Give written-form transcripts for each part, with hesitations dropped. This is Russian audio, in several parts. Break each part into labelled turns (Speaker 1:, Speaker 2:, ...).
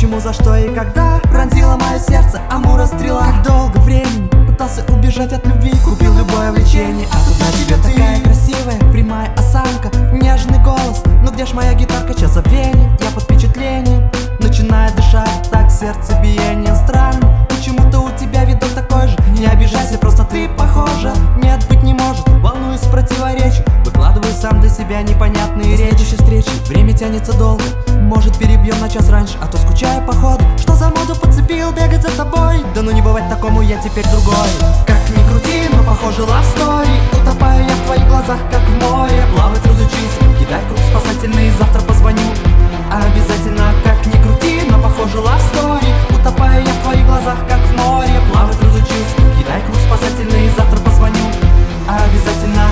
Speaker 1: Почему, за что и когда пронзила мое сердце амура стрела? Как долго времени пытался убежать от любви, купил любое влечение, а тут на тебе такая красивая прямая осанка, нежный голос. Ну где ж моя гитарка, час забвения? Я под впечатлением начинаю дышать, так сердце биение странно. Почему-то у тебя видок такой же. Не обижайся, просто ты похожа. Нет, быть не может, волнуюсь в противоречии. Выкладываю сам для себя непонятные речи. До следующей встречи время тянется долго, может перебьем на час раньше, а то скучаю походу. Что за моду подцепил бегать за тобой? Да ну не бывать такому, я теперь другой. Как ни крути, но похоже love story. Утопаю я в твоих глазах, как в море. Плавать разучился, кидай круг спасательный, завтра позвоню обязательно. Как ни крути, но похоже love story. Утопаю я в твоих глазах, как в море. Плавать разучился, кидай круг спасательный, завтра позвоню обязательно.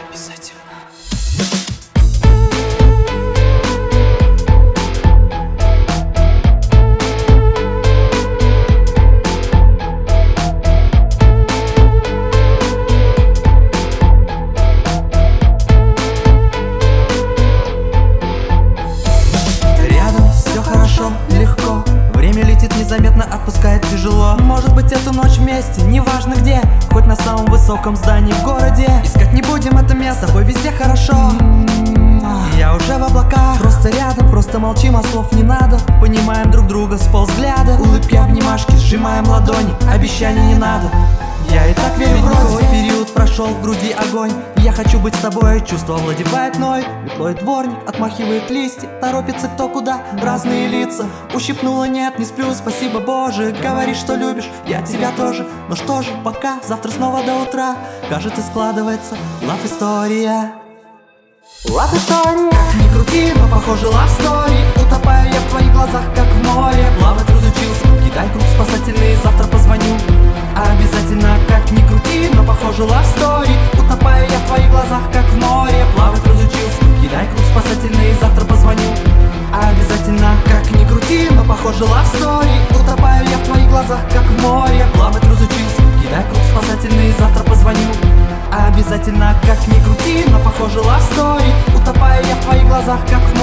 Speaker 1: Легко, время летит незаметно, отпускает тяжело. Может быть эту ночь вместе, неважно где, хоть на самом высоком здании в городе. Искать не будем это место, с тобой везде хорошо. Я уже в облаках, просто рядом, просто молчим, а слов не надо. Понимаем друг друга с полвзгляда. Улыбки, обнимашки, сжимаем ладони, обещаний не надо. Я и так верю в вроде. Период прошел, в груди огонь. Я хочу быть с тобой, чувство овладевает мной. Метлой дворник отмахивает листья, торопится кто куда, разные лица. Ущипнула, нет, не сплю, спасибо Боже. Говоришь, что любишь, я тебя тоже. Но что же, пока, завтра снова до утра. Кажется, складывается love история. Love story. Как ни крути, но похоже love story. Утопаю я в твоих глазах, как в море. Плавать разучился, кидай круг спасательный, завтра позвоню обязательно. Как ни крути, но похоже love story. Утопаю я в твоих глазах, как в море. Плавать разучился, кидай круг спасательный, завтра позвоню обязательно. Как ни крути, но похоже love story. Утопаю я в твоих глазах, как в море. Плавать разучился, кидай круг спасательный, завтра позвоню обязательно. Как ни крути, но похоже love story. Утопаю я в твоих глазах, как в море.